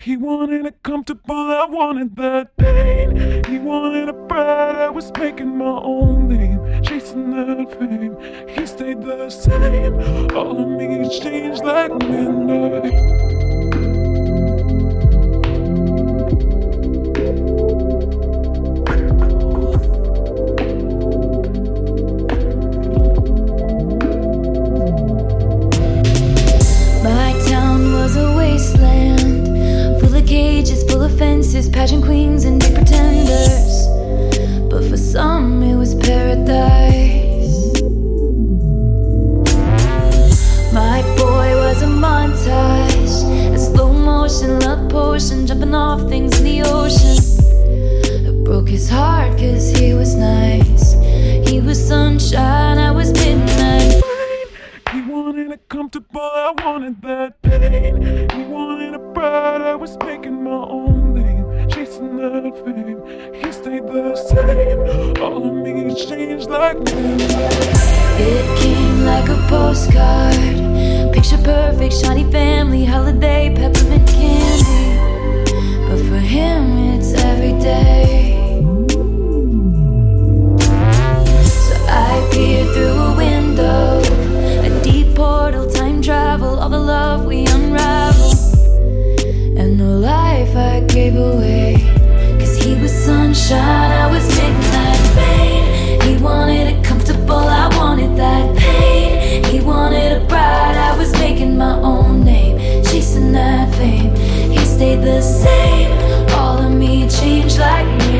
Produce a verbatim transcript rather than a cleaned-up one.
He wanted it comfortable, I wanted that pain. He wanted a bride, I was making my own name, chasing that fame. He stayed the same, all of me changed like midnight. Fences, pageant queens, and big pretenders. But for some, it was paradise. My boy was a montage, a slow motion love potion, jumping off things in the ocean. It broke his heart, cause he was nice. He was sunshine, I was midnight. He wanted it comfortable, I wanted that pain. He wanted a bride, I was making my own name, chasing that fame. He stayed the same, all of me changed like midnight. It came like a postcard, picture perfect, shiny family, holiday, peppermint candy. But for him, it's every day. So I peered through a window, a deep portal, time travel, all the love we unravel, and the life I gave away. Cause he was sunshine, I was midnight rain. He wanted it comfortable, I wanted that pain. He wanted a bride, I was making my own name, chasing that fame. He stayed the same, all of me changed like me.